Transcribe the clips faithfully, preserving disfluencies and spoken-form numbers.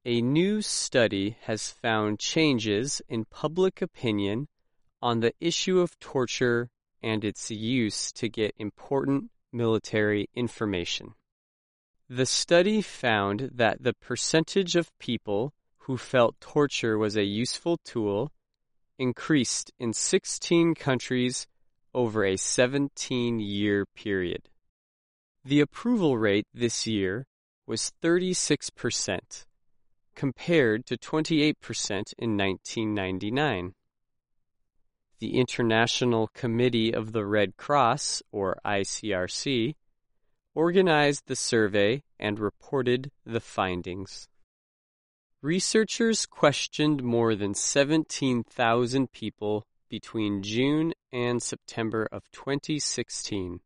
A new study has found changes in public opinion on the issue of torture and its use to get important military information. The study found that the percentage of people who felt torture was a useful tool increased in sixteen countries over a seventeen-year period. The approval rate this year was thirty-six percent, compared to twenty-eight percent in nineteen ninety-nine. The International Committee of the Red Cross, or I C R C, organized the survey and reported the findings. Researchers questioned more than seventeen thousand people between June and September of twenty sixteen.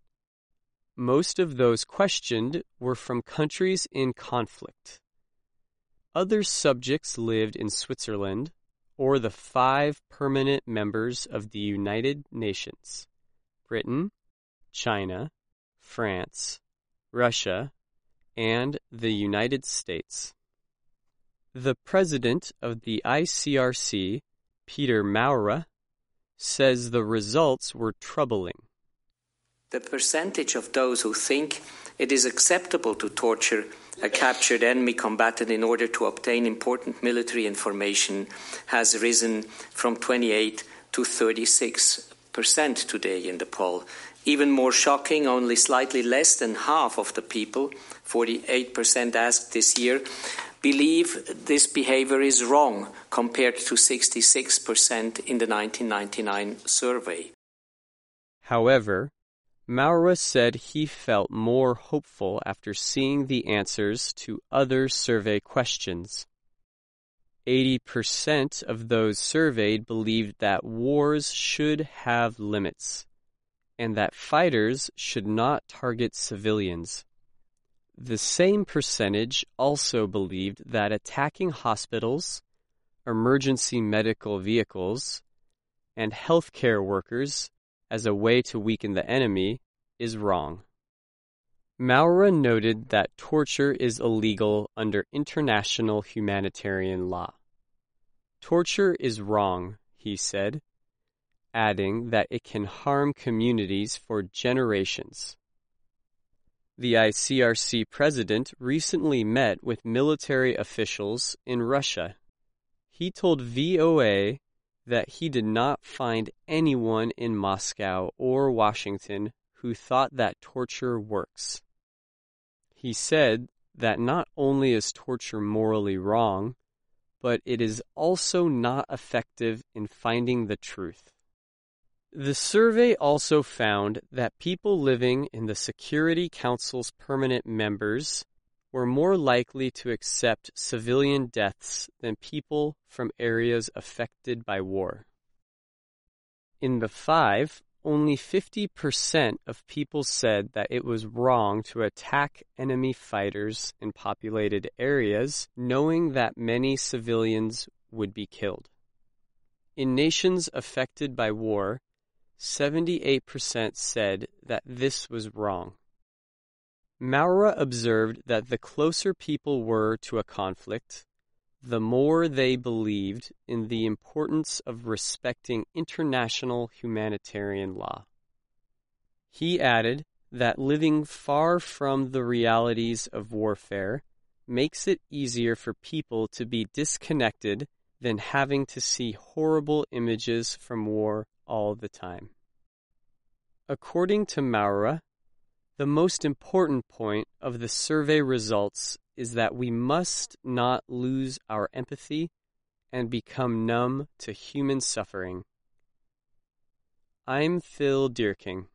Most of those questioned were from countries in conflict. Other subjects lived in Switzerland or the five permanent members of the United Nations: Britain, China, France, Russia, and the United States. The president of the I C R C, Peter Maurer, says the results were troubling. The percentage of those who think it is acceptable to torture a captured enemy combatant in order to obtain important military information has risen from twenty-eight to thirty-six percent today in the poll. Even more shocking, only slightly less than half of the people, forty-eight percent asked this year, believe this behavior is wrong, compared to sixty-six percent in the nineteen ninety-nine survey. However, Maurer said he felt more hopeful after seeing the answers to other survey questions. eighty percent of those surveyed believed that wars should have limits, and that fighters should not target civilians. The same percentage also believed that attacking hospitals, emergency medical vehicles, and healthcare workers as a way to weaken the enemy is wrong. Maurer noted that torture is illegal under international humanitarian law. Torture is wrong, he said, adding that it can harm communities for generations. The I C R C president recently met with military officials in Russia. He told V O A that he did not find anyone in Moscow or Washington who thought that torture works. He said that not only is torture morally wrong, but it is also not effective in finding the truth. The survey also found that people living in the Security Council's permanent members were more likely to accept civilian deaths than people from areas affected by war. In the five, only fifty percent of people said that it was wrong to attack enemy fighters in populated areas, knowing that many civilians would be killed. In nations affected by war, seventy-eight percent said that this was wrong. Maurer observed that the closer people were to a conflict, the more they believed in the importance of respecting international humanitarian law. He added that living far from the realities of warfare makes it easier for people to be disconnected than having to see horrible images from war all the time. According to Maurer, the most important point of the survey results is that we must not lose our empathy and become numb to human suffering. I'm Phil Dierking.